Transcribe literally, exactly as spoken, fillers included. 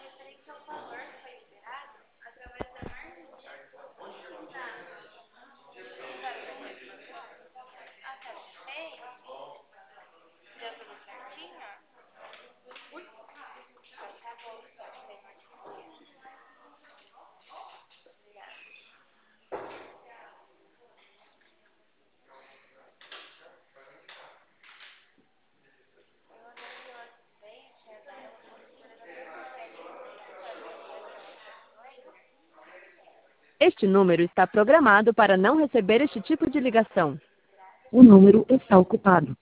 Este número está programado para não receber este tipo de ligação. O número está ocupado.